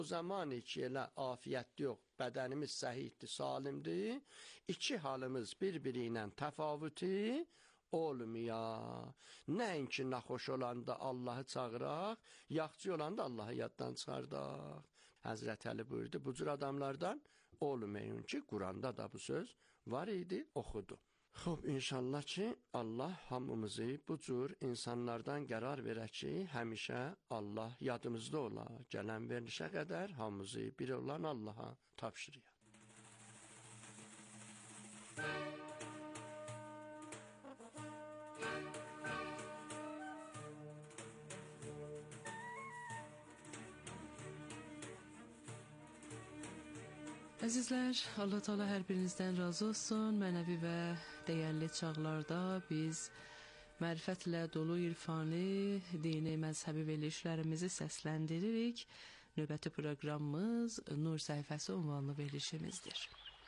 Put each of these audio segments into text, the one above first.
O zaman ki elə afiyyət yox, bədənimiz səhihdir, salimdir, iki halımız bir-biri ilə təfavüti olmuyor. Nəinki naxoş olanda Allahı çağıraq, yaxşı olanda Allahı yaddan çıxardaq. Həzrət Əli buyurdu, bu cür adamlardan olmayın ki, Quranda da bu söz var idi, oxudu. Xoş, inşallah ki, Allah hamımızı bu cür insanlardan qərar verək ki, həmişə Allah yadımızda ola. Gələn verilişə qədər hamımızı bir olan Allaha tapşırıyaq. Əzizlər, Allah Teala hər birinizdən razı olsun. Mənəvi və dəyərli çağlarda biz mərifətlə dolu irfani, dini, məzhəbi verilişlərimizi səsləndiririk. Növbəti proqramımız Nur Səhifəsi ünvanlı verilişimizdir.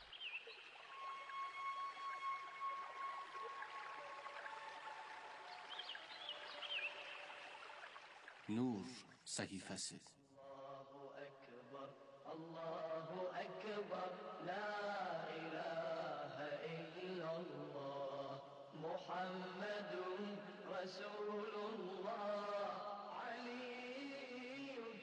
Nur Səhifəsi. Allahu Ekber, la ilahe illallah, Muhammedun Resulullah, Aliyyun,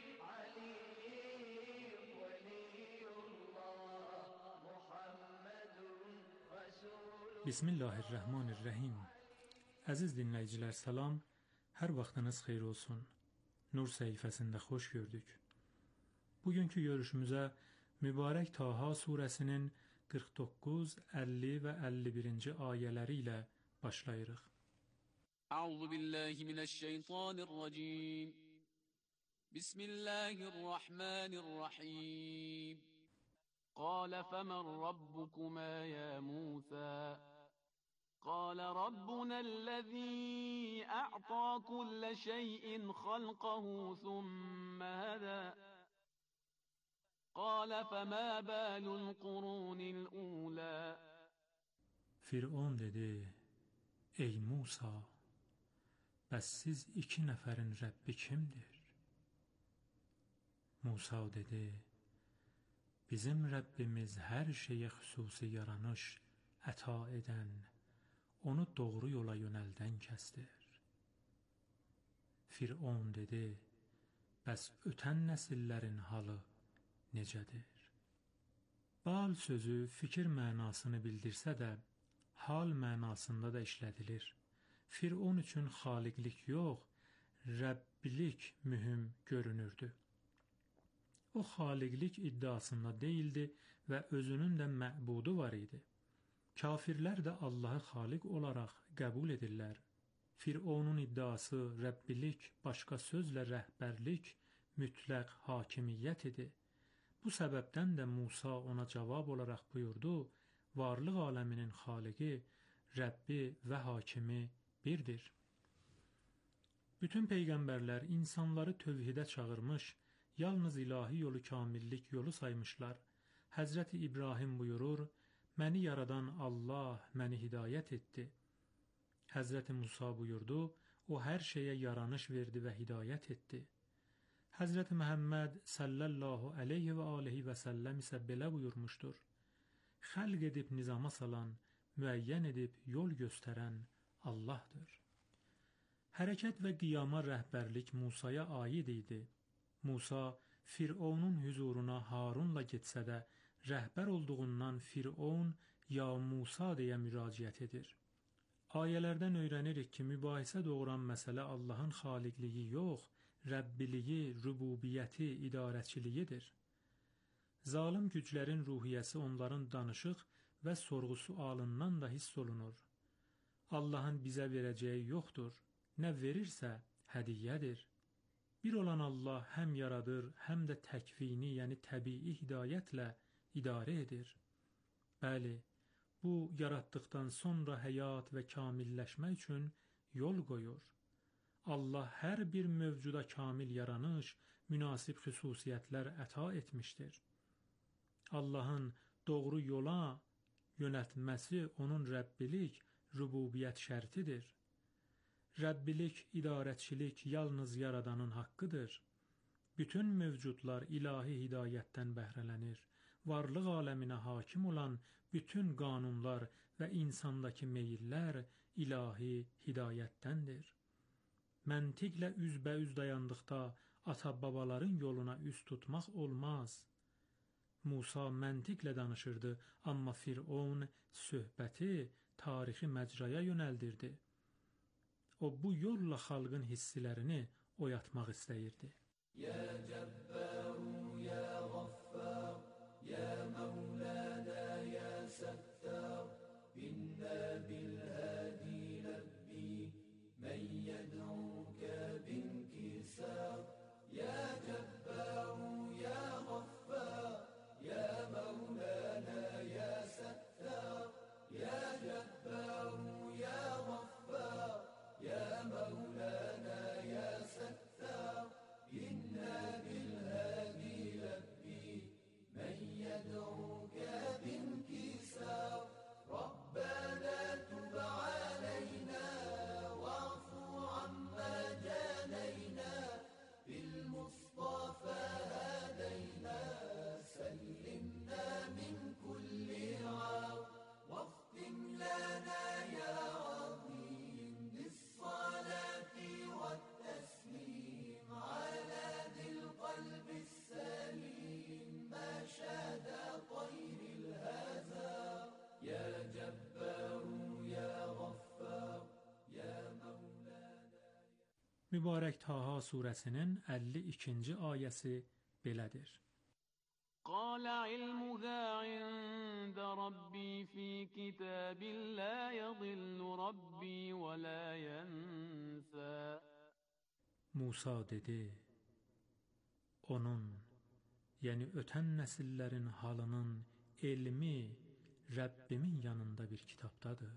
veliyullah, Muhammedun Resulullah. Bismillahirrahmanirrahim. Əziz dinləyicilər, salam, hər vaxtınız xeyir olsun. Nur səhifəsində xoş gördük. Bugünkü görüşümüzə mübarək Taha surəsinin 49, 50 və 51-ci ayələri ilə başlayırıq. Əuzu billahi minəşşeytanirracim. Bismillahirrahmanirrahim. Qala fəmən rabbukuma ya Musa? قال ربنا الذي أعطى كل شيء خلقه ثم هدى قال فما بال القرون الأولى. Firon dedi, ey Musa, bəs siz iki nəfərin Rəbbi kimdir? Musa dedi, bizim Rəbbimiz hər şeyə xüsusi yaranış əta edən, onu doğru yola yönəldən kəsdir. Firon dedi, bəs ötən nəsillərin halı necədir? Bal sözü fikir mənasını bildirsə də, hal mənasında da işlədilir. Firon üçün xaliqlik yox, Rəbbilik mühüm görünürdü. O xaliqlik iddiasında deyildi və özünün də məbudu var idi. Kafirlər də Allahı xaliq olaraq qəbul edirlər. Fironun iddiası Rəbbilik, başqa sözlə rəhbərlik, mütləq hakimiyyət idi. Bu səbəbdən də Musa ona cavab olaraq buyurdu, varlıq aləminin xaliqi, Rəbbi və hakimi birdir. Bütün peyğəmbərlər insanları tövhidə çağırmış, yalnız ilahi yolu kamillik yolu saymışlar. Həzrəti İbrahim buyurur, məni yaradan Allah məni hidayət etdi. Həzrəti Musa buyurdu, o hər şeyə yaranış verdi və hidayət etdi. Həzrəti Məhəmməd sallallahu aleyhi və aleyhi və səlləm isə belə buyurmuşdur. Xəlq edib nizama salan, müəyyən edib yol göstərən Allahdır. Hərəkət və qiyama rəhbərlik Musaya aid idi. Musa Fironun hüzuruna Harunla getsə də, rəhbər olduğundan Firon ya Musa deyə müraciət edir. Ayələrdən öyrənirik ki, mübahisə doğuran məsələ Allahın xaliqliyi yox, Rəbbiliyi, rübubiyyəti, idarəçiliyidir. Zalim güclərin ruhiyyəsi onların danışıq və sorğusu alından da hiss olunur. Allahın bizə verəcəyi yoxdur, nə verirsə hədiyyədir. Bir olan Allah həm yaradır, həm də təkvini, yəni təbii hidayətlə idarə edir. Bəli, bu yaratdıqdan sonra həyat və kamilləşmə üçün yol qoyur. Allah hər bir mövcuda kamil yaranış, münasib xüsusiyyətlər əta etmişdir. Allahın doğru yola yönəltməsi onun Rəbbilik, rübubiyyət şərtidir. Rəbbilik, idarəçilik yalnız yaradanın haqqıdır. Bütün mövcudlar ilahi hidayətdən bəhrələnir. Varlıq aləminə hakim olan bütün qanunlar və insandakı meyillər ilahi hidayətdəndir. Məntiqlə üzbəüz dayandıqda ata-babaların yoluna üz tutmaq olmaz. Musa məntiqlə danışırdı, amma Firon söhbəti tarixi məcraya yönəldirdi. O bu yolla xalqın hissilərini oyatmaq istəyirdi. Ya Cəbbəru, ya Ghaffar, ya Mevlana, ya Sattar, binna bil-hadi labbi, men yed'uka binkisar. Ya Cəbbəru, ya Ghaffar, ya Mevlana, ya Sattar, ya Cəbbəru, ya Ghaffar, ya Mevlana, ya Sattar, inna bil-hadi labbi, men yed'uka binkisar. Rabbana tub alayna, wa'fu amma janayna, bil-Mustafa hadayna, sallimna min kulli 'ar, waqtim lana ya azim, bis-salati wat-taslim, ala dil qalbi as-salim, ma shada tayr al-hazar. Ya Cəbbəru, ya Ghaffar, ya Mevlana. Mübarək Taha surəsinin 52-ci ayəsi belədir. قال علمها عند ربي في كتاب لا يضل ربي ولا ينسى. Musa dedi, onun, yəni ötən nəsillərin halının elmi Rəbbimin yanında bir kitabdadır.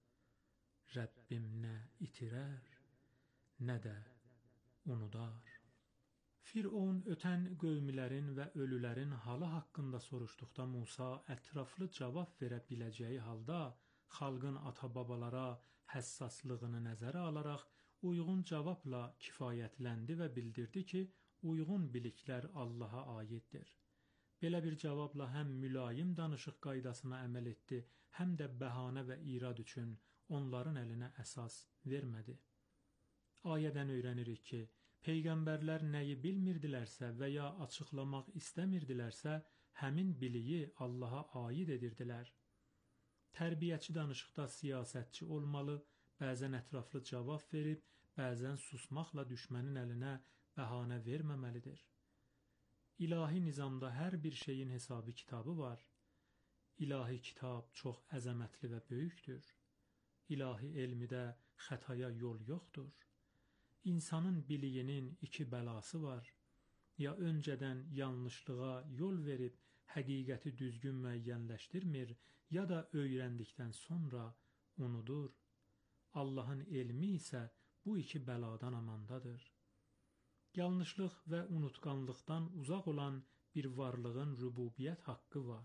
Rəbbim nə itirər, nə də unudar. Firon ötən qövmilərin və ölülərin halı haqqında soruşduqda Musa ətraflı cavab verə biləcəyi halda xalqın ata-babalara həssaslığını nəzərə alaraq uyğun cavabla kifayətləndi və bildirdi ki, uyğun biliklər Allaha aiddir. Belə bir cavabla həm mülayim danışıq qaydasına əməl etdi, həm də bəhanə və irad üçün onların əlinə əsas vermədi. Ayədən öyrənirik ki, Peyğəmbərlər nəyi bilmirdilərsə və ya açıqlamaq istəmirdilərsə, həmin biliyi Allaha aid edirdilər. Tərbiyəçi danışıqda siyasətçi olmalı, bəzən ətraflı cavab verib, bəzən susmaqla düşmənin əlinə bəhanə verməməlidir. İlahi nizamda hər bir şeyin hesabı kitabı var. İlahi kitab çox əzəmətli və böyükdür. İlahi elmidə xətaya yol yoxdur. İnsanın biliyinin iki bəlası var. Ya öncədən yanlışlığa yol verib həqiqəti düzgün müəyyənləşdirmir, ya da öyrəndikdən sonra unudur. Allahın elmi isə bu iki bəladan amandadır. Yanlışlıq və unutqanlıqdan uzaq olan bir varlığın rübubiyyət haqqı var.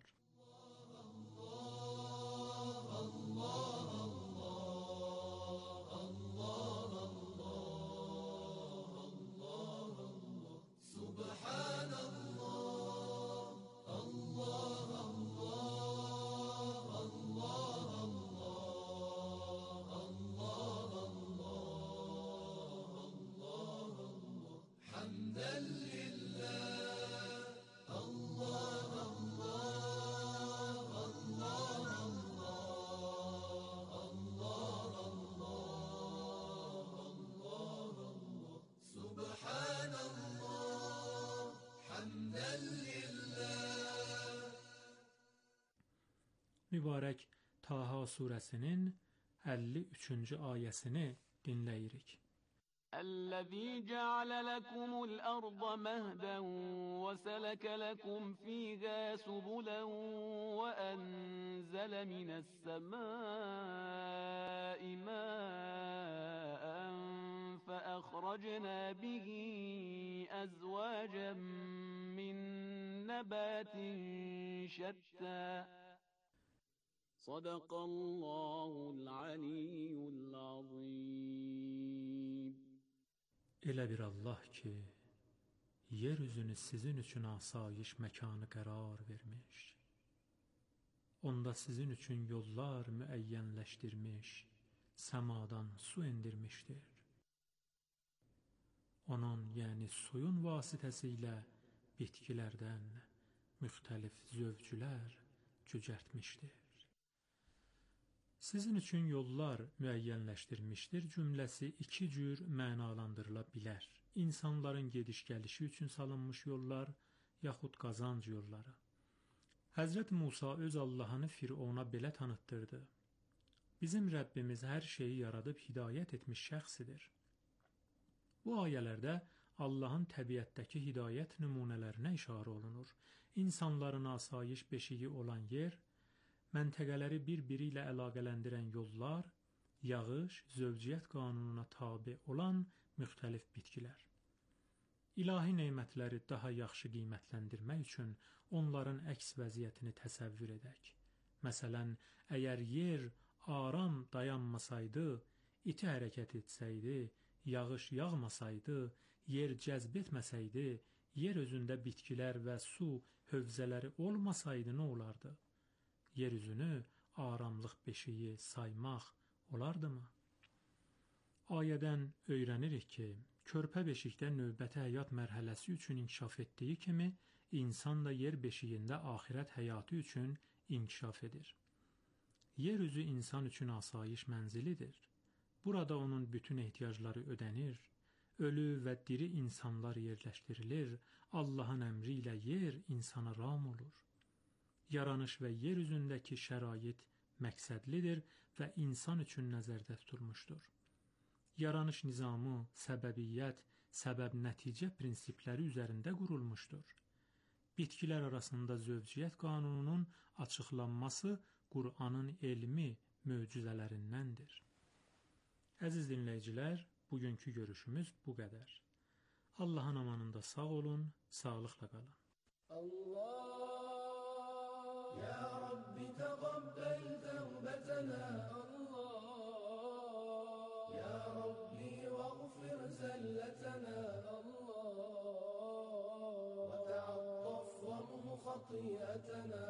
Mübarək Taha surəsinin 53-cü ayəsini dinləyirik. الذي جعل لكم الأرض مهدا وسلك لكم فيها سبلا وأنزل من السماء ماء فأخرجنا به أزواجا من نبات شتى صدق الله العلي العظيم. Elə bir Allah ki, yeryüzünü sizin üçün asayiş məkanı qərar vermiş. Onda sizin üçün yollar müəyyənləşdirmiş, səmadan su endirmişdir. Onun, yəni suyun vasitəsilə bitkilərdən müxtəlif zövcülər cücərtmişdir. Sizin üçün yollar müəyyənləşdirmişdir cümləsi iki cür mənalandırıla bilər. İnsanların gediş-gəlişi üçün salınmış yollar, yaxud qazanc yolları. Həzrət Musa öz Allahını Firavuna belə tanıtdırdı. Bizim Rəbbimiz hər şeyi yaradıb hidayət etmiş şəxsidir. Bu ayələrdə Allahın təbiətdəki hidayət nümunələrinə işarə olunur. İnsanların asayiş beşiyi olan yer, məntəqələri bir-biri ilə əlaqələndirən yollar, yağış, zövciyyət qanununa tabe olan müxtəlif bitkilər. İlahi nemətləri daha yaxşı qiymətləndirmək üçün onların əks vəziyyətini təsəvvür edək. Məsələn, əgər yer aram dayanmasaydı, iti hərəkət etsəydi, yağış yağmasaydı, yer cəzb etməsəydi, yer özündə bitkilər və su hövzələri olmasaydı nə olardı? Yer üzünü aramlıq beşiyi saymaq olardımı? Ayədən öyrənirik ki, körpə beşikdə növbəti həyat mərhələsi üçün inkişaf etdiyi kimi, insan da yer beşiyində axirət həyatı üçün inkişaf edir. Yer üzü insan üçün asayiş mənzilidir. Burada onun bütün ehtiyacları ödənir, ölü və diri insanlar yerləşdirilir, Allahın əmri ilə yer insana ram olur. Yaranış və yer üzündəki şərait məqsədlidir və insan üçün nəzərdə tutulmuşdur. Yaranış nizamı, səbəbiyyət, səbəb-nəticə prinsipləri üzərində qurulmuşdur. Bitkilər arasında zövciyyət qanununun açıqlanması Qur'anın elmi möcüzələrindəndir. Əziz dinləyicilər, bugünkü görüşümüz bu qədər. Allahın amanında sağ olun, sağlıqla qalın. Allah, ya Rabbi təqabbel təvbətənə. يا ربي واغفر زلتنا الله وتعطف وامه خطيئتنا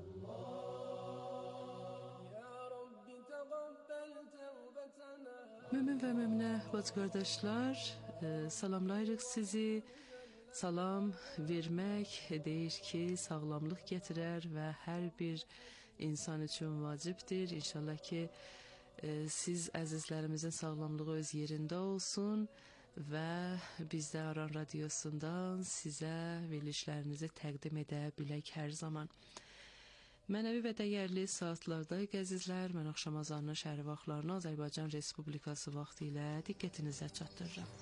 الله يا ربي تقبل توبتنا. Mümin və müminə bacı qardaşlar, salamlayırıq sizi. Salam vermək deyir ki, sağlamlıq gətirər və hər bir insan üçün vacibdir. İnşallah ki, siz əzizlərimizin sağlamlığı öz yerində olsun və biz də Aran Radiosundan sizə verilişlərinizi təqdim edə bilək hər zaman. Mənəvi və dəyərli saatlardayıq əzizlər. Mən axşam azanının şəhəri vaxtlarını Azərbaycan Respublikası vaxtı ilə diqqətinizə çatdırıram.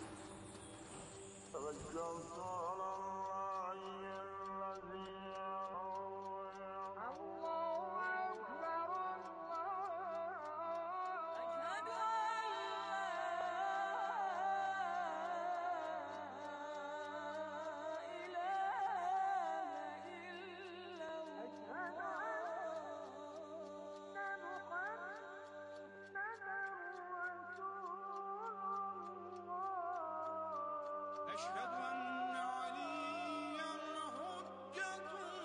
أشهد أن عليا حجة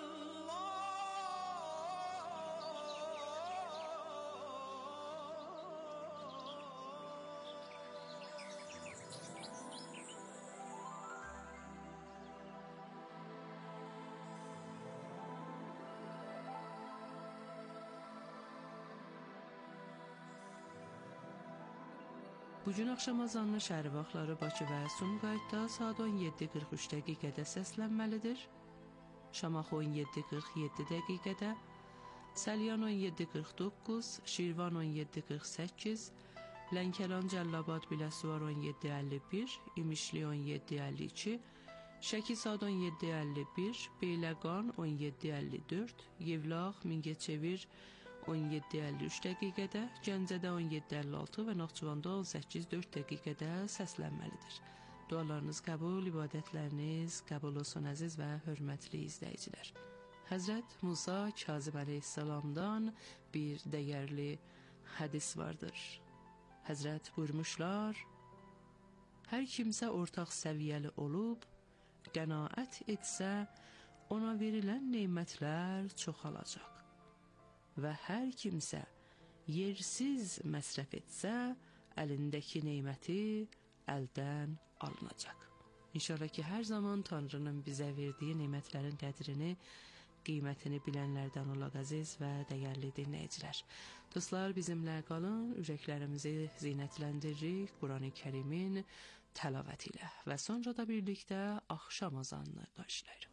Bugün axşam azanlı şəhəri vaxtları Bakı və Sumqayıtda saat 17:43 dəqiqədə səslənməlidir. Şamaxı 17:47 dəqiqədə, Səlyan 17:49, Şirvan 17:48, Lənkəran Cəllabad Biləsuvar 17:51, İmişli 17:52, Şəki saat 17:51, Beyləqan 17:54, Yevlax, Mingəçevir 17:53 dəqiqədə, Gəncədə 17:56 və Naxçıvanda 18:04 dəqiqədə səslənməlidir. Dualarınız qəbul, ibadətləriniz qəbul olsun əziz və hörmətli izləyicilər. Həzrət Musa Kazim əleyhissalamdan bir dəyərli hədis vardır. Həzrət buyurmuşlar, hər kimsə ortaq səviyyəli olub, qənaət etsə, ona verilən nemətlər çoxalacaq və hər kimsə yersiz məsrəf etsə, əlindəki neməti əldən alınacaq. İnşallah ki, hər zaman Tanrının bizə verdiyi nemətlərin qədrini, qiymətini bilənlərdən olaq əziz və dəyərli dinləyicilər. Dostlar, bizimlə qalın, ürəklərimizi zinətləndirik Qurani Kərimin təlaməti ilə və sonra da birlikdə axşam azanını başlayırıq.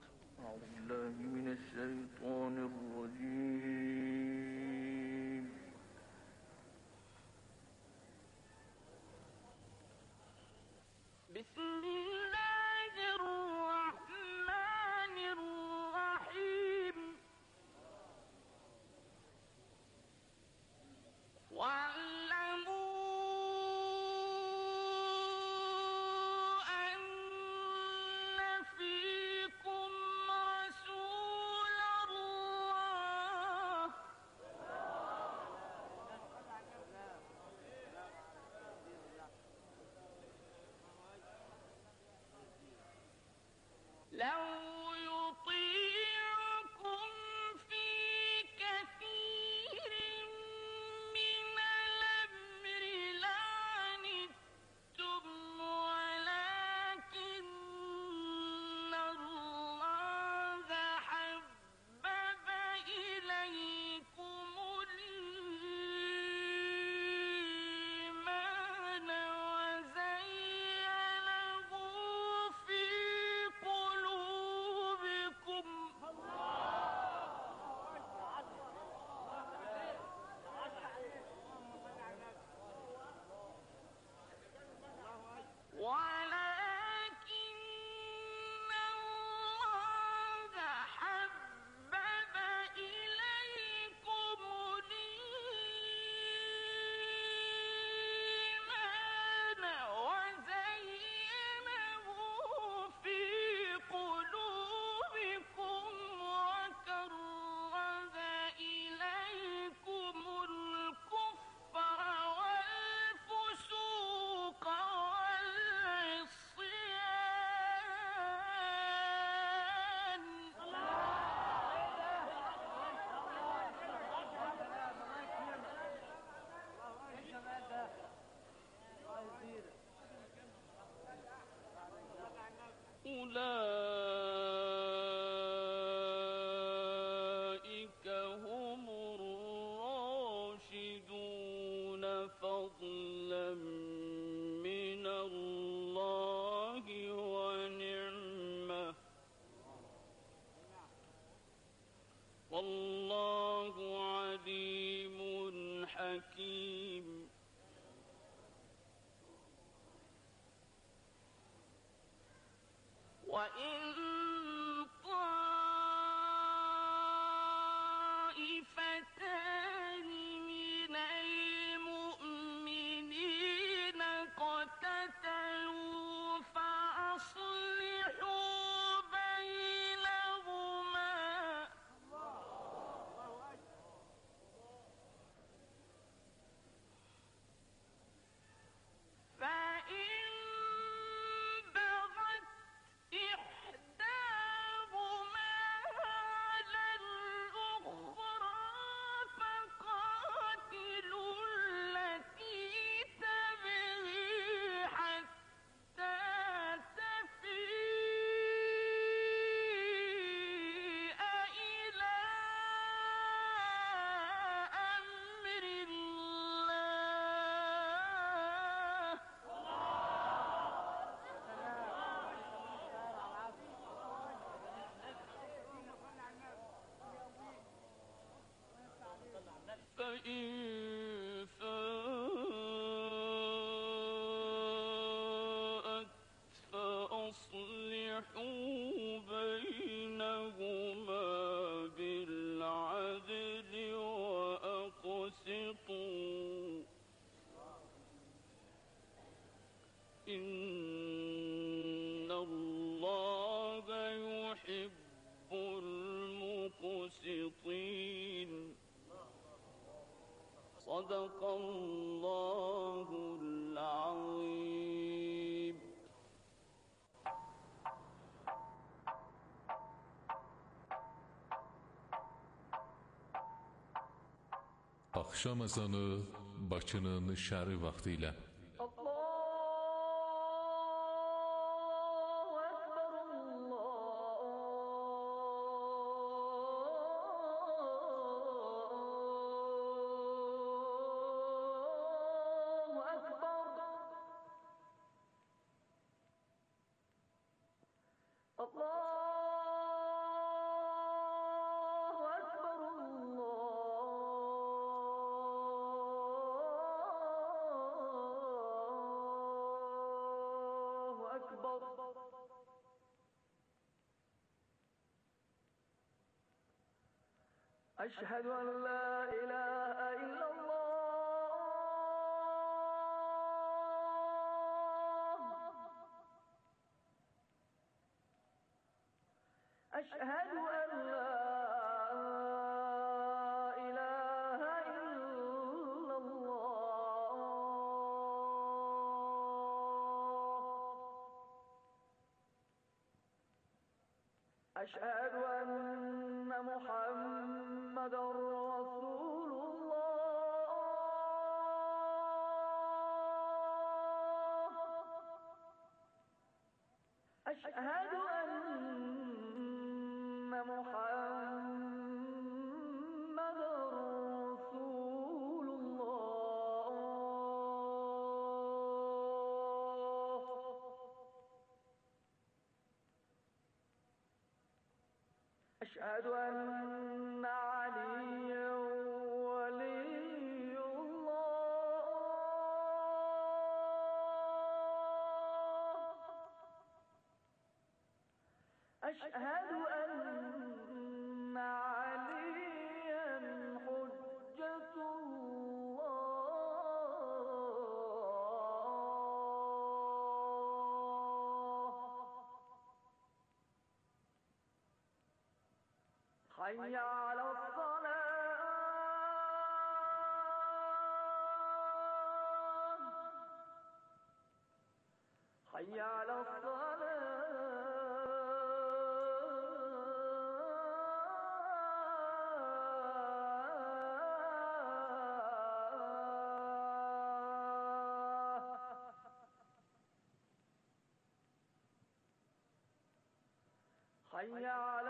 أولئك هم الراشدون فضلا من الله ونعمة والله عليم حكيم. وإن طائفتان من المؤمنين اقتتلوا فأصلحوا بينهما فإن بغت إحداهما على الأخرى فقاتلوا التي تبغي حتى تفيء إلى أمر الله فإن فاءت فأصلحوا بينهما بالعدل وأقسطوا إن الله يحب المقسطين. صدق الله العظيم. Axşam ezanı Bakının şəhəri vaxtı ilə أشهد أن لا إله إلا الله أشهد أن لا إله إلا الله أشهد أن محمد رسول الله أشهد أن محمد رسول الله أشهد أن عليا ولي الله أشهد أن عليا حجة الله حي على الصلاة حي على الصلاة حي على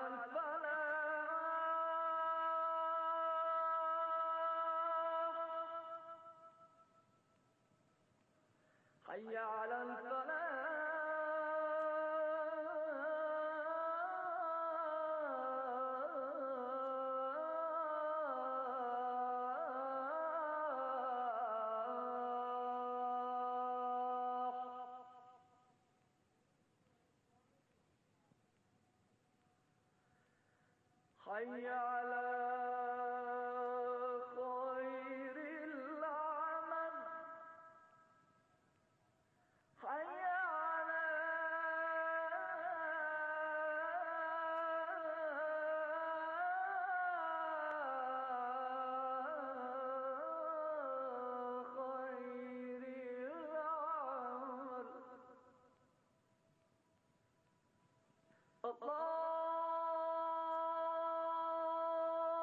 الفلاح حي على الفلاح حي على خير العمل حي على خير العمل الله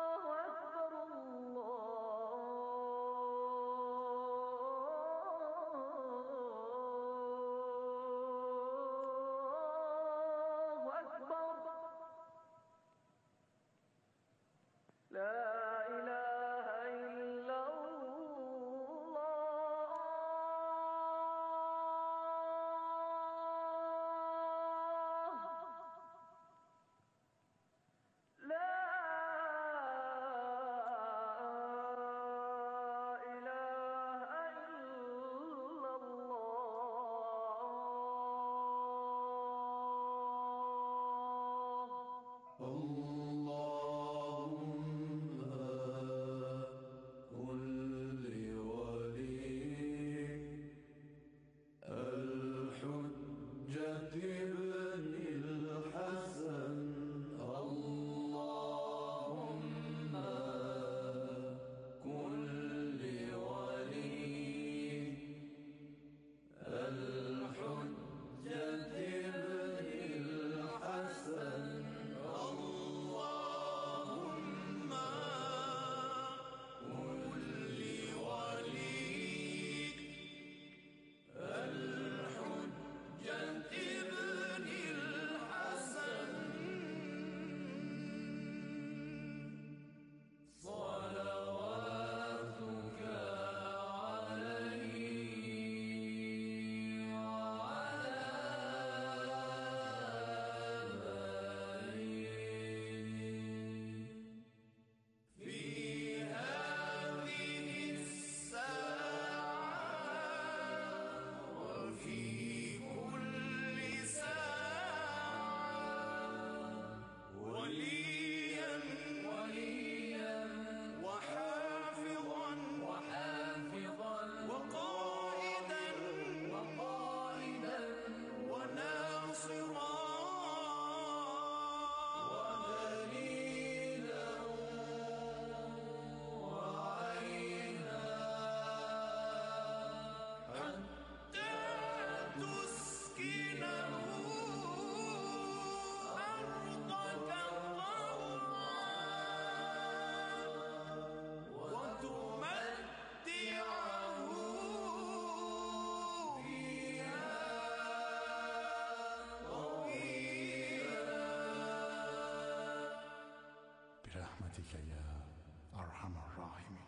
يا أرحم الراحمين.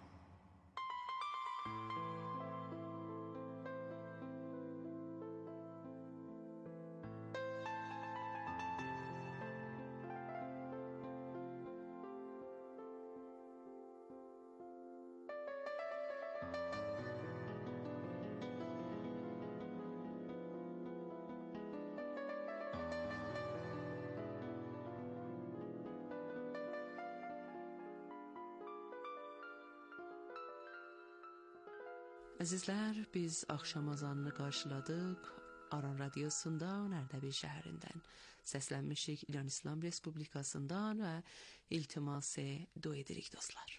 Əzizlər, biz axşam azanını qarşıladıq. Aran Radiosundan, Ərdəbil şəhərindən səslənmişik İran İslam Respublikasından və iltiması dua edirik dostlar.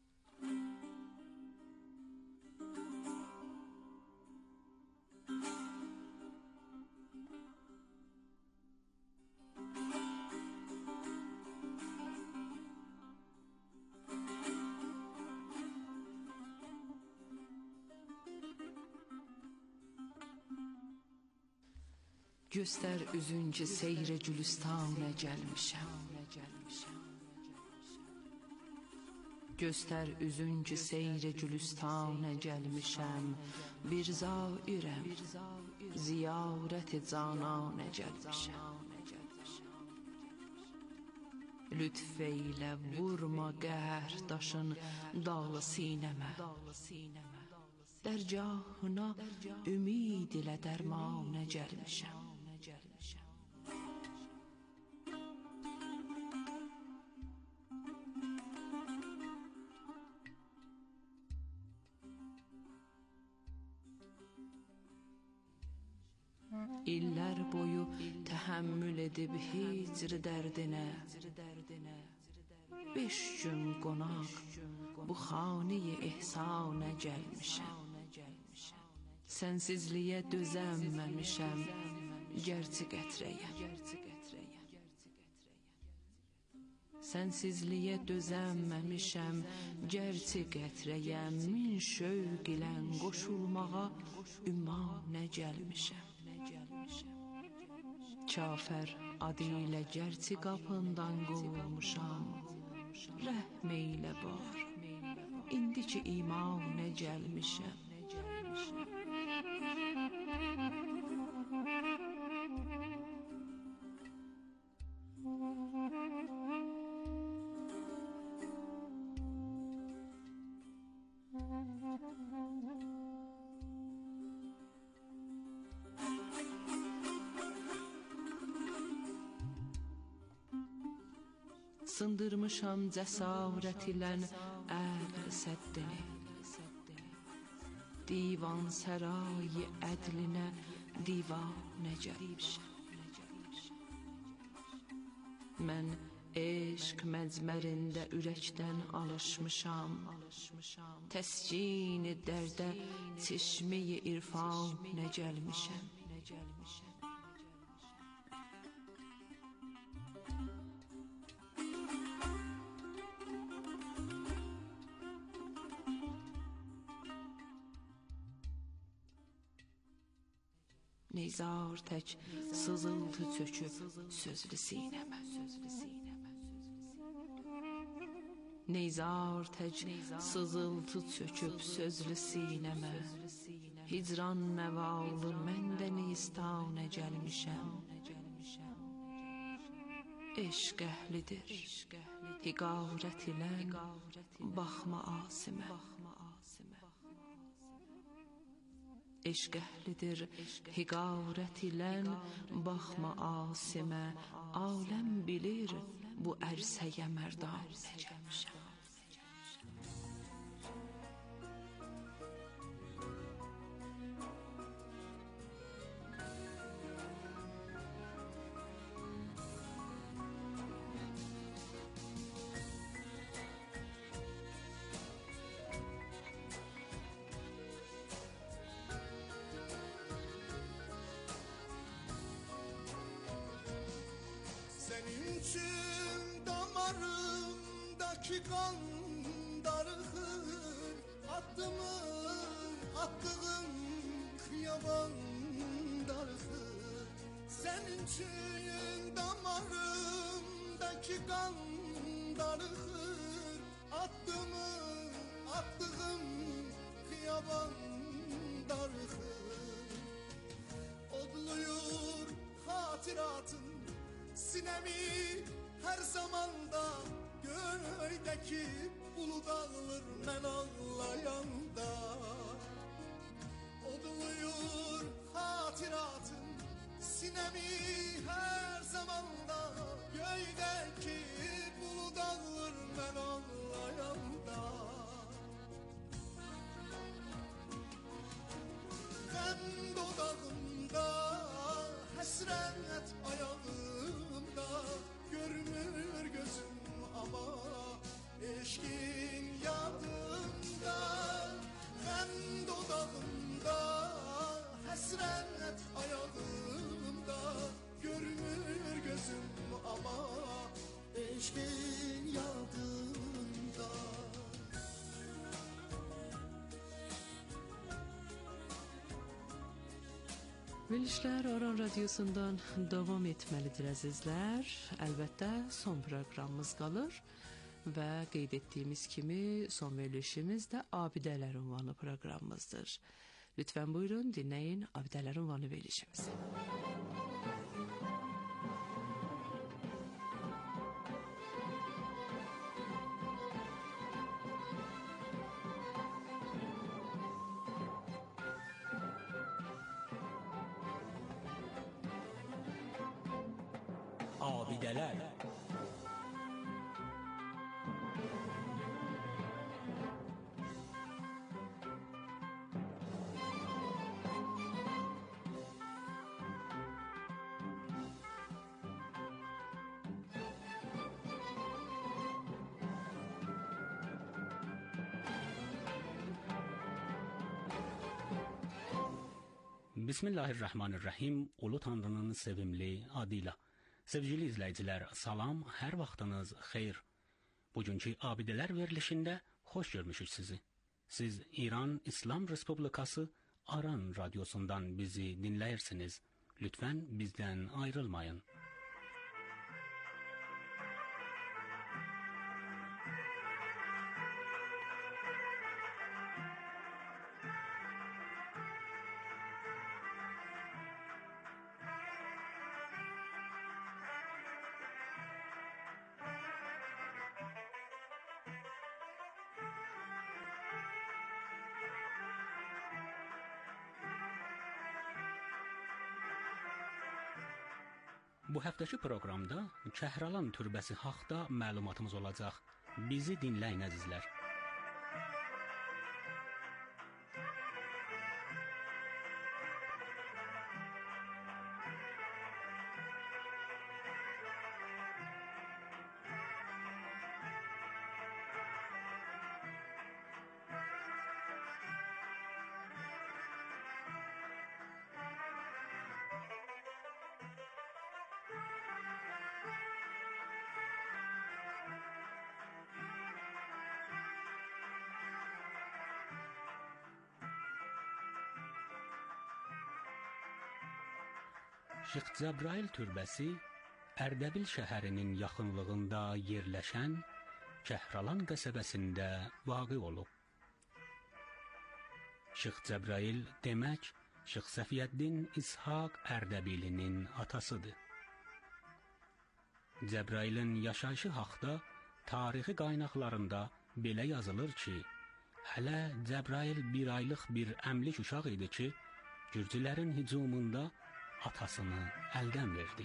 Göstər üzüncü seyr gülüstanə gəlmişəm. Göstər üzüncü seyr gülüstanə gəlmişəm. Bir zairəm, ziyarət-i cananə gəlmişəm. Lütf eylə vurma qəhər daşın dağlı sinəmə. Dərgahına ümid ilə dərmanə gəlmişəm. İllər boyu təhəmmül edib hicr dərdinə, 5 gün qonaq bu xanə-i ehsanə gəlmişəm. Sənsizliyə dözəməmişəm, gərçi qətrəyə. Sənsizliyə dözəməmişəm, gərçi qətrəyə. Min şövq ilə qoşulmağa ümanə gəlmişəm. Kafər adı ilə gərçi qapından qovulmuşam, rəhm eylə var, indi ki imanə gəlmişəm. Sındırmışam cəsarət ilə əql səddini, divan sərayi ədlinə divanə gəlmişəm. Mən eşq məcmərində ürəkdən alışmışam, təskin-i dərdə çeşme-i irfanə gəlmişəm. Neyzar tək sızıltı çöküb sözlü sinəmə. Neyzar tək sızıltı çöküb sözlü sinəmə. Hicran məvalı məndə neyistanə gəlmişəm. Eşq əhlidir, hiqarət ilə baxma asimə. Eşq əhlidir, hiqarət ilə baxma asimə. Aləm bilir, bu ərsəyə mərdanə gəlmişəm. Senin için damarımdaki kan darıkır, attığın kıyaban darıkır. Senin için damarımdaki kan darıkır, Attığım xiyaban darıxır Odluyur hatıratın sinemi her zamanda Göydeki bulut ağlar mən ağlayanda Odluyur hatıratın sinemi her zamanda Göydeki bulut ağlar mən ağlayanda Qəm dodağımda həsrət ayağımda Görmür gözüm ama eşkin yadımda Qəm dodağımda həsrət ayağımda Görmür gözüm ama eşkin yadımda Verilişlər Aran Radiosundan davam etməlidir əzizlər. Əlbəttə son proqramımız qalır və qeyd etdiyimiz kimi son verilişimiz də Abidələr ünvanlı proqramımızdır. Lütfən buyurun dinləyin Abidələr ünvanlı verilişimizi. Abidələr. Bismillahirrahmanirrahim. Ulu Tanrının sevimli adıyla. Sevgili izləyicilər, salam, hər vaxtınız xeyir. Bugünkü Abidələr verilişində xoş görmüşük sizi. Siz İran İslam Respublikası Aran Radiosundan bizi dinləyirsiniz. Lütfən bizdən ayrılmayın. Bu həftəki proqramda Kəhralan türbəsi haqda məlumatımız olacaq. Bizi dinləyin əzizlər. Şeyx Cəbrail türbəsi Ərdəbil şəhərinin yaxınlığında yerləşən Kəhralan qəsəbəsində vaqe olub. Şeyx Cəbrail demək Şeyx Səfiyyəddin İshaq Ərdəbilinin atasıdır. Cəbrailin yaşayışı haqda tarixi qaynaqlarında belə yazılır ki, hələ Cəbrail bir aylıq bir əmlik uşaq idi ki, Gürcülərin hücumunda atasını əldən verdi.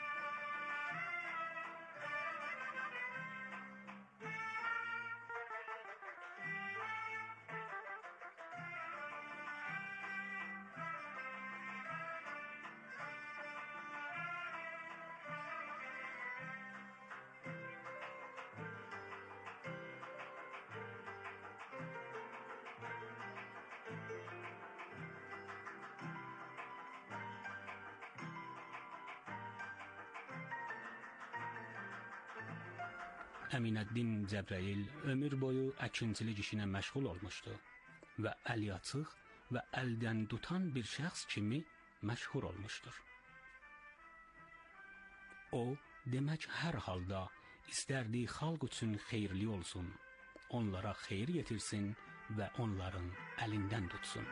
Əminəddin Cəbrail ömür boyu əkinçilik işinə məşğul olmuşdu və əliaçıq və əldən tutan bir şəxs kimi məşhur olmuşdur. O, demək hər halda istərdiyi xalq üçün xeyirli olsun, onlara xeyir yetirsin və onların əlindən tutsun.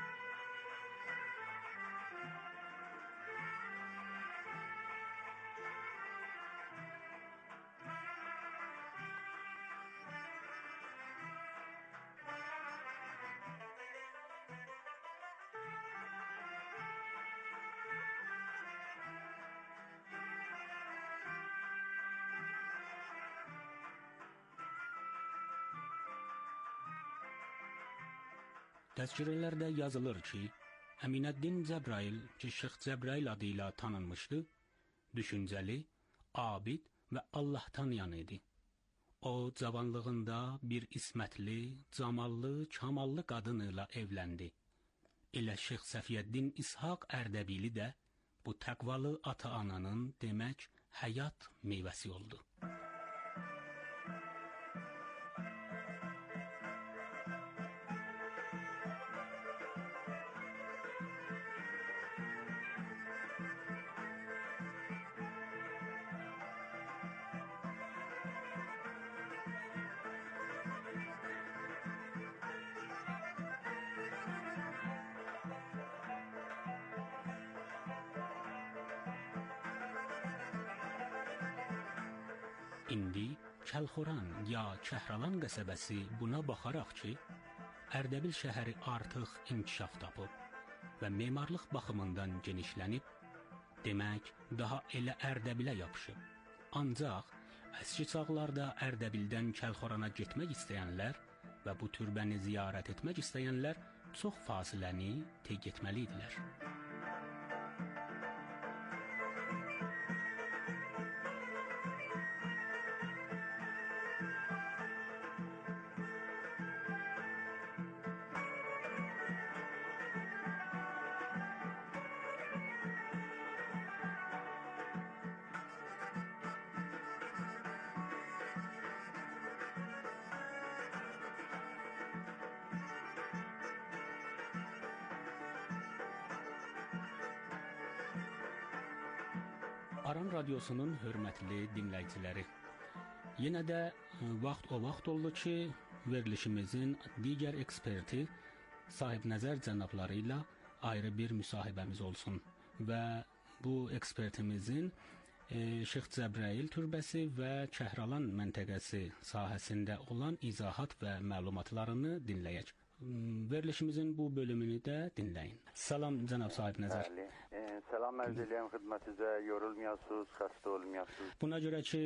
Təzkirələrdə yazılır ki, Əminəddin Cəbrail, ki Şeyx Cəbrail adıyla tanınmışdı, düşüncəli, abid və Allah tanıyan idi. O, cavanlığında bir ismətli, camallı, kamallı qadın ilə evləndi. Elə Şeyx Səfiyyəddin İshaq Ərdəbili də bu təqvalı ata-ananın demək həyat meyvəsi oldu. İndi Kəlxoran ya Kəhralan qəsəbəsi buna baxaraq ki, Ərdəbil şəhəri artıq inkişaf tapıb və memarlıq baxımından genişlənib, demək daha elə Ərdəbilə yapışıb. Ancaq əski çağlarda Ərdəbildən Kəlxorana getmək istəyənlər və bu türbəni ziyarət etmək istəyənlər çox fasiləni tey getməli idilər. Aran Radiosunun hörmətli dinləyiciləri, yenə də vaxt o vaxt oldu ki, verilişimizin digər eksperti, sahibnəzər cənabları ilə ayrı bir müsahibəmiz olsun və bu ekspertimizin Şeyx Cəbrail türbəsi və Kəhralan məntəqəsi sahəsində olan izahat və məlumatlarını dinləyək. Verilişimizin bu bölümünü də dinləyin. Salam cənab sahibnəzər. Salam ərz eləyəm xidmətinizə, yorulmayasınız, xəstə olmayasınız. Buna görə ki,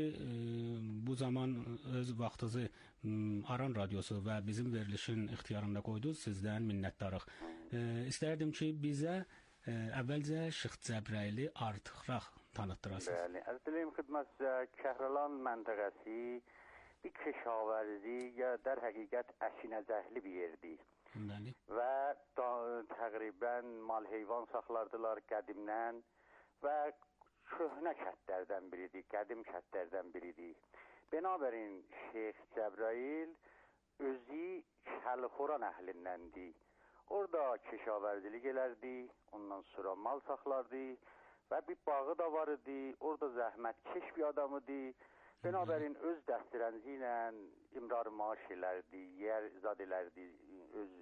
bu zaman öz vaxtınızı Aran Radiosu və bizim verilişin ixtiyarında qoydunuz, sizdən minnətdarıq. İstərdim ki, bizə əvvəlcə Şeyx Cəbraili artıqraq tanıtdırasınız. Bəli, ərz eləyəm xidmətinizə, Kəhralan məntəqəsi bir keşavrəzi ya در həqiqət əşinəcəhli bir yerdir. Bəli. Və təqribən mal heyvan saxlardılar qədimdən və köhnə kətlərdən biridir, qədim kətlərdən biridir. Binabərin Şeyx Cəbrail özü Kəlxoran əhlindəndir. Orada keşavərcilik elərdi, ondan sonra mal saxlardı və bir bağı da var idi, orada zəhmətkeş bir adam idi. Binabərin öz dəstərənci ilə imrar maaş elərdi, yer zad elərdi, öz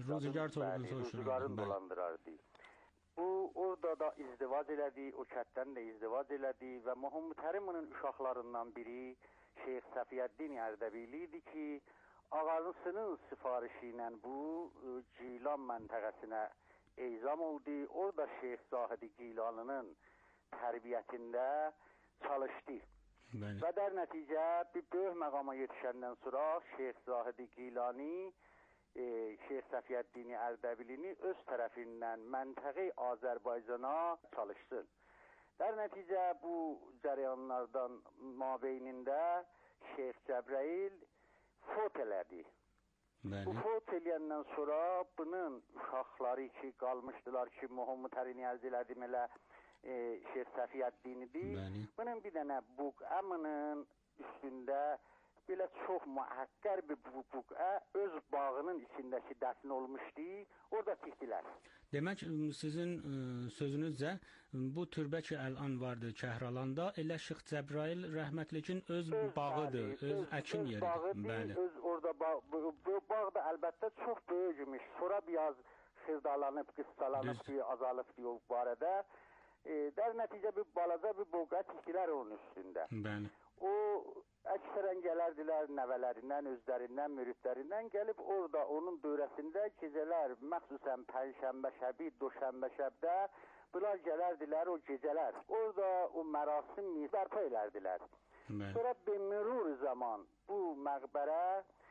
rüzgarını dolandırardı. Bu, orada da izdivac elədi, o kətdən də izdivac elədi və Muhammed Hərimin uşaqlarından biri Şeyx Səfiyyəddin Ərdəbili idi ki, ağasının sifarişi ilə bu Gilan məntəqəsinə eyzam oldu. Orada Şeyx Zahidi Gilanının tərbiyyətində çalışdı. Bəli. Və der nəticə bir böyük məqama yetişəndən sonra Şeyx Zahidi Gilani Şeyx Səfiyyəddin Ərdəbilini öz tərəfindən məntəqi Azərbaycana çalışsın. Der nəticə bu cərəyanlardan mabeynində Şeyx Cəbrail fot elədi. Bəli. Bu fot eləyəndən sonra bunun uşaqları ki qalmışdılar ki, Muhammed Hərini ərz elədim elə Şeyx Səfiyyəddinidir. Bəli. Bunun bir dənə buqəminin üstündə belə çox müəkkər bir buqa öz bağının içindəki dəfn olmuşdu. Orada tikdilər. Demək, sizin sözünüzcə bu türbə ki, əlan vardı Kəhralanda, elə Şeyx Cəbrayıl rəhmətlikin öz bağıdır, öz əkin yeridir. Bəli. Öz orada bu bağ da əlbəttə çox böyükmüş. Sonra biraz xırdalanıb, qıssalanıb, azalıbdı o barədə. در nəticə bir balaca bir buqa tikdilər onun üstündə. Bəli. O əksərən gələrdilər nəvələrindən, özlərindən, müridlərindən gəlib orada onun dövrəsində gecələr, məxsusən pənşənbə şəbi, doşənbə şəbdə bunlar gələrdilər o gecələr. Orada o mərasim bərpa edərdilər. Sonra bir mürur zaman bu məqbərə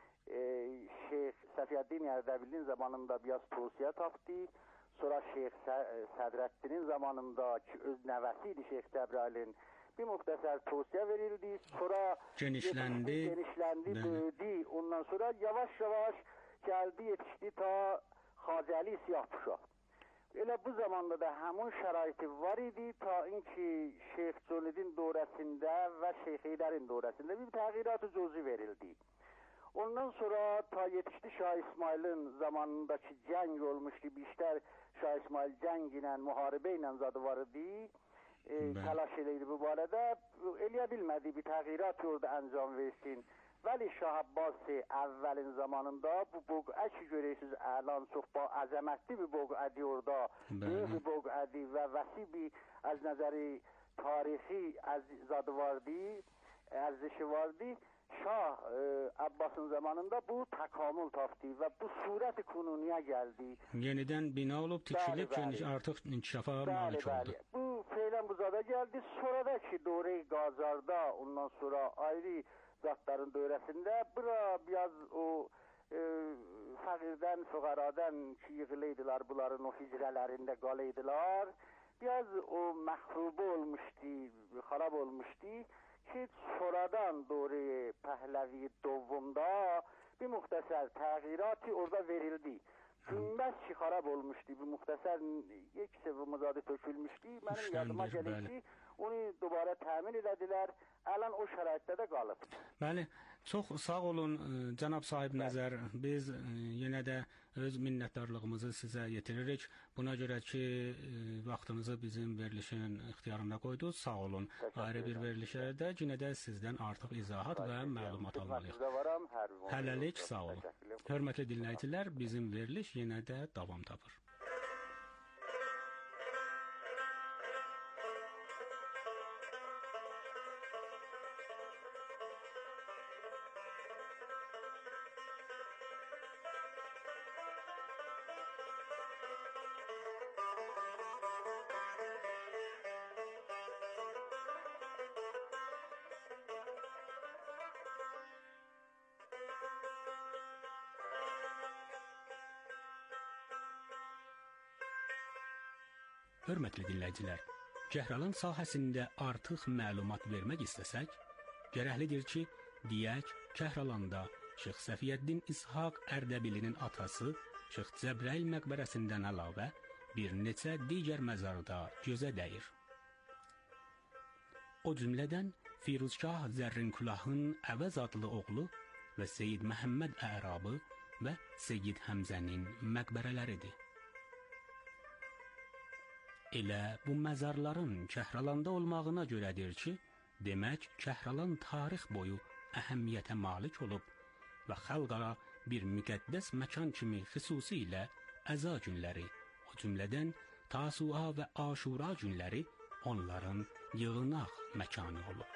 Şeyx Səfiyyəddin Ərdəbilin zamanında biraz tövsiyə tapdı. Sonra Şeyx Sədrəddinin zamanında ki öz nəvəsiydi Şeyx Cəbrailin bir muxtəsər tövsiyə verildi. Sonra genişləndi, böyüdü. Ondan sonra yavaş-yavaş gəldi, yetişdi ta Xacəli Siyahpuşa. Elə bu zamanda da həmin şəraiti var idi ta inki Şeyx Cönüdin dövrəsində və Şeyx Heydərin dövrəsində bir təğyirat-ı cüzi verildi. Ondan sonra ta yetişdi Şah İsmail'in zamanındaki cəng olmuşdu. Biştər Şah İsmail cəng ilə, müharibə ilə zadı var idi. Təlaş eləydi bu barədə. Eləyə bilmədi, bir təğyirat orada əncam versin. Vəli Şah Abbasi əvvəlin zamanında bu buqa ki görərsiniz əlan çox əzəmətli bir buqadır orada. Böyük bir buqadır və vəsi bir az nəzəri tarixi zadı vardı, ərzişi vardı. Şah Abbas'ın zamanında bu təkamül tapdı və bu surət-i kununiyə gəldi. Yenidən bina olub, tikilib, artıq inkişafa malik oldu. Bu feylən bu zada gəldi. Sonradakı dövrəyi Qacarda, ondan sonra ayrı zatların dövrəsində bura biraz o fəqirdən, füqaradan ki yığılıydılar, bunların o hicrələrində qalıydılar. Biraz o məhrubə olmuşdu, xarab olmuşdu. Ki sonradan doğru Pəhləvi Dovvumda bir muxtəsər təğyiratı orada verildi. Günbəz ki xarab olmuşdu, bir muxtəsər یک sevumuzadı tökülmüşdü. Mənim yadıma gəlir ki, onu dubara təmin elədilər. Əlan o şəraitdə də qalıb. Bəli, çox sağ olun cənab sahib nəzər. Biz yenə də öz minnətdarlığımızı sizə yetiririk. Buna görə ki, vaxtınızı bizim verilişin ixtiyarında qoydunuz. Sağ olun. Ayrı bir verilişə də yenə də sizdən artıq izahat və məlumat almalıyıq. Hələlik sağ olun. Hörmətli dinləyicilər, bizim veriliş yenə də davam tapır. Hörmətli dinləyicilər, Kəhralın sahəsində artıq məlumat vermək istəsək, gərəklidir ki, deyək, Kəhralanda Şeyx Səfiyyəddin İshaq Ərdəbilinin atası Şeyx Cəbrayıl məqbərəsindən əlavə bir neçə digər məzarda gözə dəyir. O cümlədən Firuzşah Zərrinkülahın Əvəz adlı oğlu və Seyyid Məhəmməd Ərabı və Seyyid Həmzənin məqbərələridir. Elə bu məzarların Kəhralanda olmağına görədir ki, demək Kəhralan tarix boyu əhəmiyyətə malik olub və xalqara bir müqəddəs məkan kimi xüsusilə əza günləri, o cümlədən Tasua və Aşura günləri onların yığınaq məkanı olub.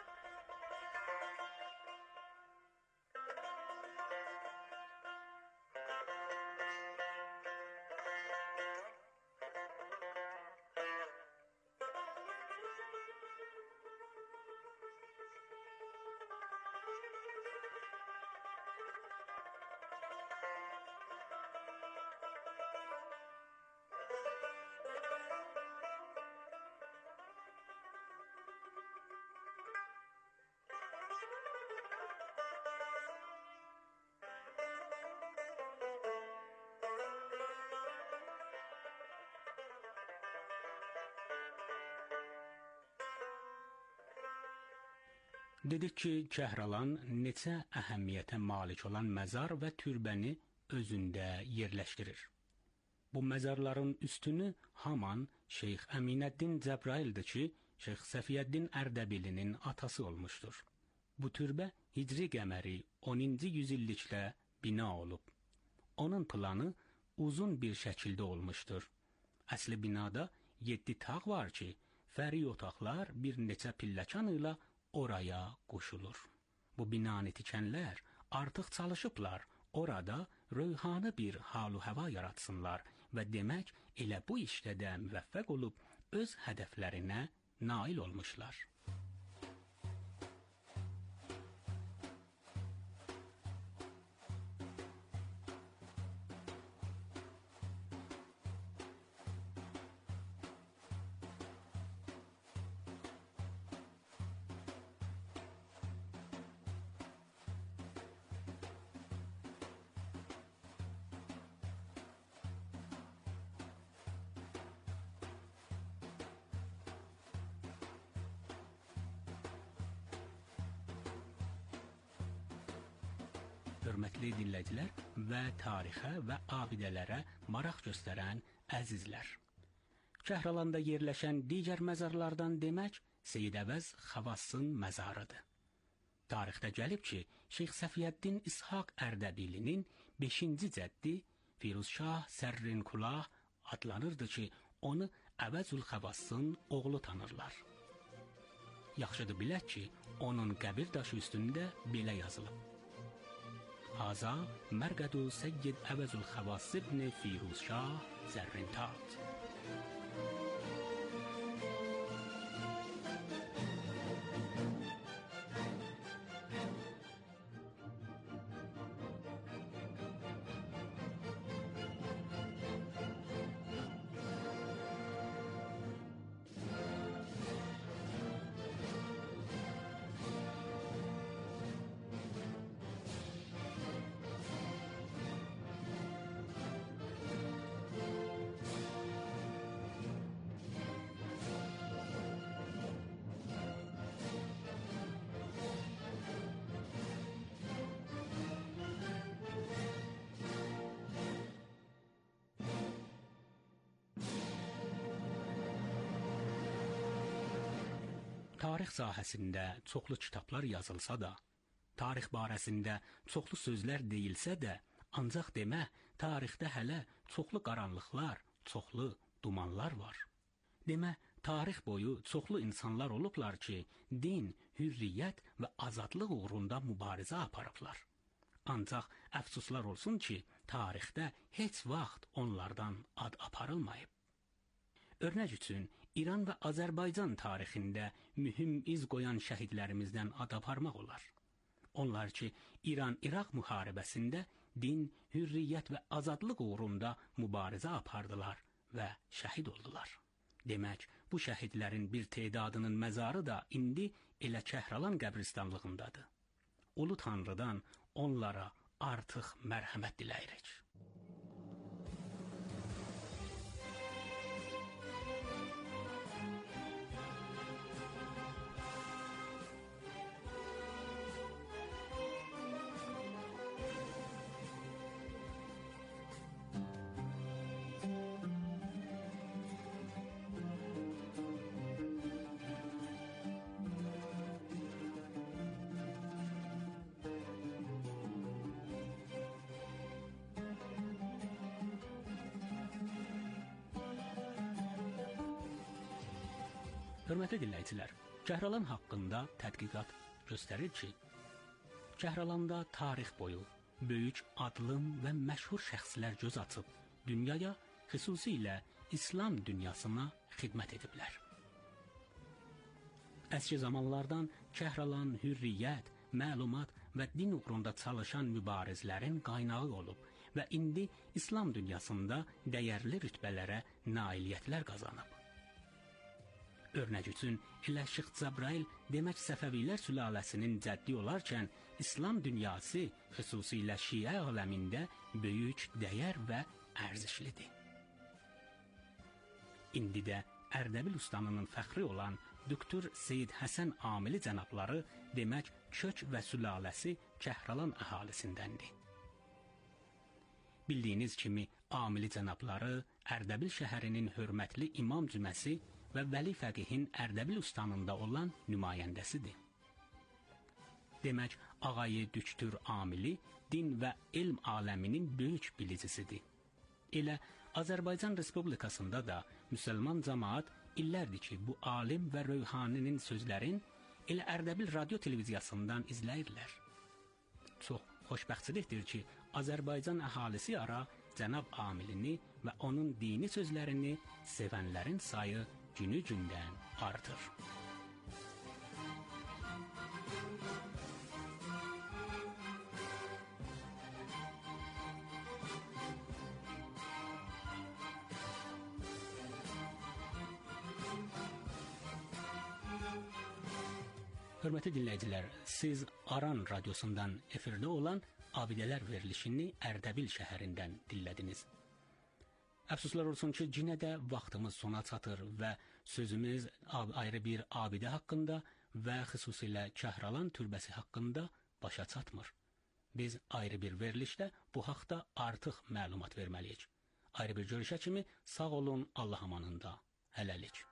Dedik ki, Kəhralan neçə əhəmiyyətə malik olan məzar və türbəni özündə yerləşdirir. Bu məzarların üstünü Haman Şeyx Əminəddin Cəbraildir ki, Şeyx Səfiyyəddin Ərdəbilinin atası olmuşdur. Bu türbə Hicri qəməri 10-cu yüzillikdə bina olub. Onun planı uzun bir şəkildə olmuşdur. Əsli binada 7 tağ var ki, fərqli otaqlar bir neçə pilləkan ilə oraya qoşulur. Bu binanı tikənlər artıq çalışıblar, orada röyhanı bir halu həva yaratsınlar və demək elə bu işdə də müvəffəq olub öz hədəflərinə nail olmuşlar. Hörmətli dinləyicilər və tarixə və abidələrə maraq göstərən əzizlər. Kəhralanda yerləşən digər məzarlardan demək Seyyid Əvəz Xavassın məzarıdır. Tarixdə gəlib ki, Şeyx Səfiyyəddin İshaq Ərdəbilinin 5-ci cəddi Firuzşah Sərrinkulah adlanırdı ki, onu Əvəzül Xavassın oğlu tanırlar. Yaxşıdır bilək ki, onun qəbir daşı üstündə belə yazılıb. Haza Mərqədu Səyyid Əvəzül Xavass ibn Firuzşah Zərrintat. Tarix sahəsində çoxlu kitablar yazılsa da, tarix barəsində çoxlu sözlər deyilsə də, ancaq demə, tarixdə hələ çoxlu qaranlıqlar, çoxlu dumanlar var. Demə, tarix boyu çoxlu insanlar olublar ki, din, hürriyyət və azadlıq uğrunda mübarizə aparıblar. Ancaq əfsuslar olsun ki, tarixdə heç vaxt onlardan ad aparılmayıb. Örnək üçün, İran və Azərbaycan tarixində mühüm iz qoyan şəhidlərimizdən ad aparmaq olar. Onlar ki, İran-İraq müharibəsində din, hürriyyət və azadlıq uğrunda mübarizə apardılar və şəhid oldular. Demək, bu şəhidlərin bir tədadının məzarı da indi elə Kəhralan qəbristanlığındadır. Ulu Tanrıdan onlara artıq mərhəmət diləyirik. Hörmətli dinləyicilər, Kəhralan haqqında tədqiqat göstərir ki, Kəhralanda tarix boyu böyük adlım və məşhur şəxslər göz açıb, dünyaya, xüsusilə İslam dünyasına xidmət ediblər. Əski zamanlardan Kəhralan hürriyyət, məlumat və din uğrunda çalışan mübarizlərin qaynağı olub və indi İslam dünyasında dəyərli rütbələrə nailiyyətlər qazanıb. Örnək üçün, elə Şeyx Cəbrail demək Səfəvilər sülaləsinin cəddi olarkən, İslam dünyası, xüsusilə Şiə aləmində böyük dəyər və ərzişlidir. İndi də Ərdəbil ustanının fəxri olan Doktor Seyid Həsən Amili cənabları demək kök və sülaləsi Kəhralan əhalisindəndir. Bildiyiniz kimi Amili cənabları Ərdəbil şəhərinin hörmətli İmam Cüməsi və Vəli Fəqihin Ərdəbil ustanında olan nümayəndəsidir. Demək, ağayı Düktur Amili din və elm aləminin böyük bilicisidir. Elə Azərbaycan Respublikasında da müsəlman cəmaət illərdir ki, bu alim və rövhaninin sözlərin elə Ərdəbil radio televiziyasından izləyirlər. Çox xoşbəxtçilikdir ki, Azərbaycan əhalisi ara cənab Amilini və onun dini sözlərini sevənlərin sayı günü-gündən artır. Hörmətli dinləyicilər, siz Aran radiosundan efirdə olan Abidələr verilişini Ərdəbil şəhərindən dinlədiniz. Əfsuslar olsun ki, yenə də vaxtımız sona çatır və sözümüz ayrı bir abidə haqqında və xüsusilə Kəhralan türbəsi haqqında başa çatmır. Biz ayrı bir verilişdə bu haqda artıq məlumat verməliyik. Ayrı bir görüşə kimi sağ olun, Allah amanında. Hələlik.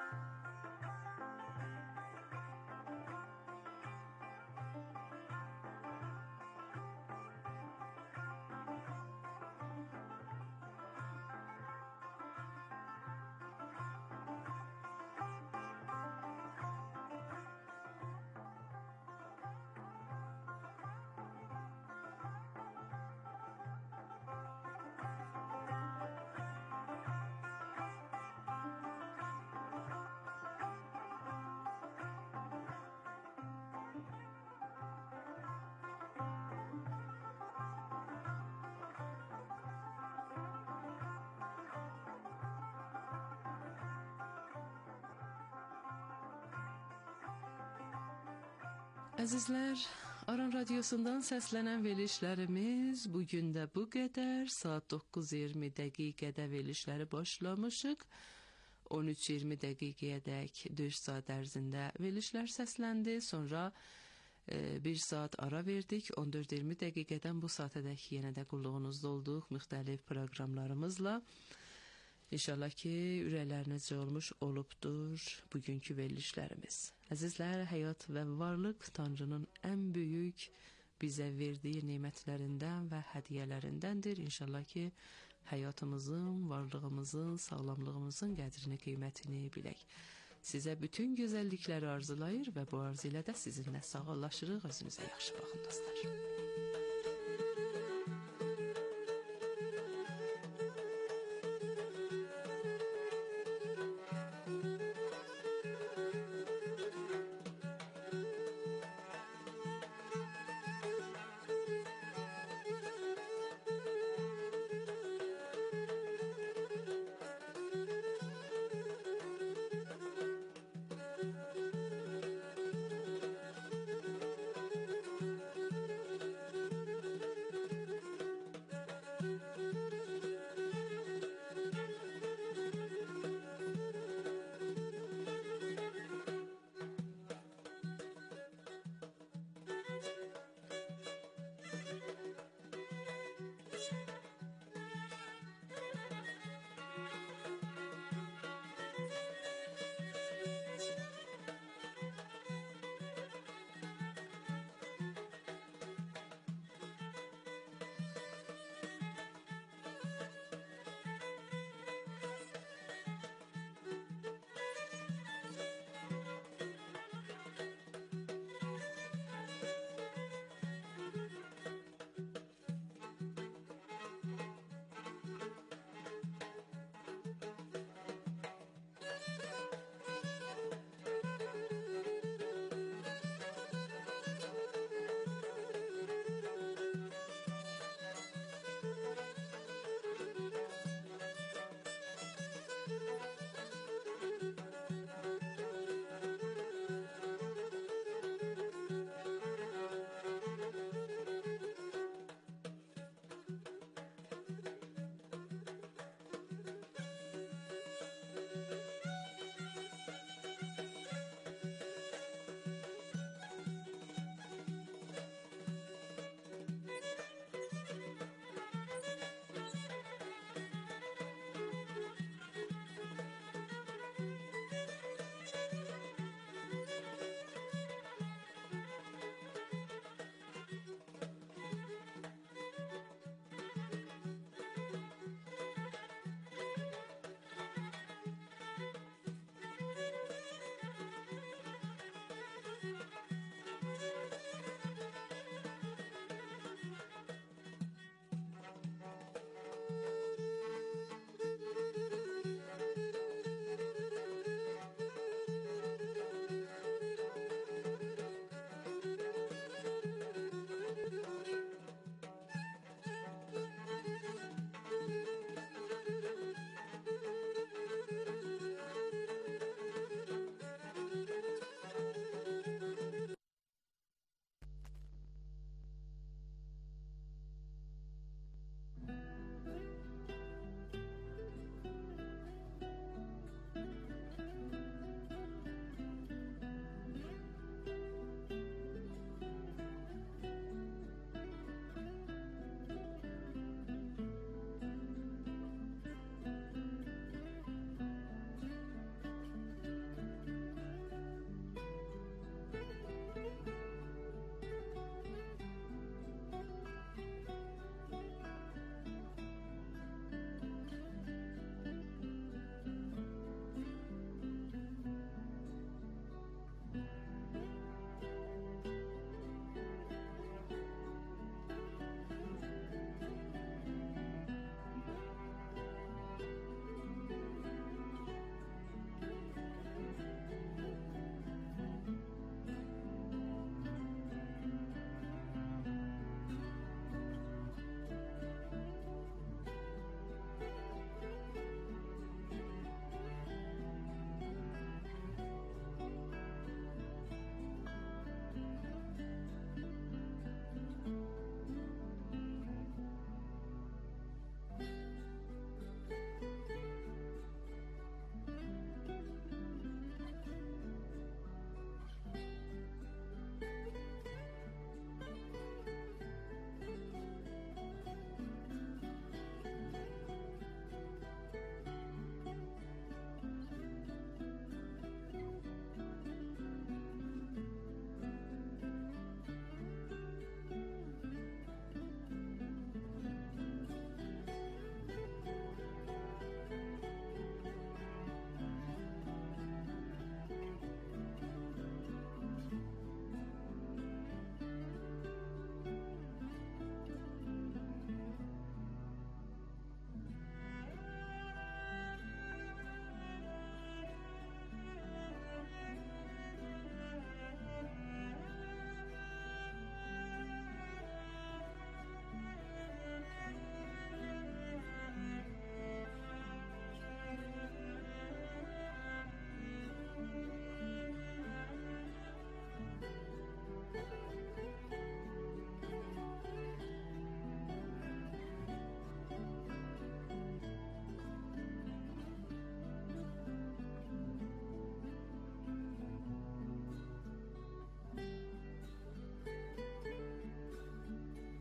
Əzizlər, Aran radiosundan səslənən verilişlərimiz bugün də bu qədər. Saat 9:20 dəqiqədə verilişləri başlamışıq. 13:20 dəqiqəyədək 4 saat ərzində verilişlər səsləndi. Sonra 1 saat ara verdik. 14:20 dəqiqədən bu saatədək yenə də qulluğunuzda olduq müxtəlif proqramlarımızla. İnşallah ki, ürəkləriniz olmuş olubdur bugünkü verilişlərimiz. Əzizlər, həyat və varlıq Tanrının ən böyük bizə verdiyi nemətlərindən və hədiyyələrindəndir. İnşallah ki, həyatımızın, varlığımızın, sağlamlığımızın qədrini, qiymətini bilək. Sizə bütün gözəllikləri arzulayır və bu arzu ilə də sizinlə sağollaşırıq. Özünüzə yaxşı baxın dostlar.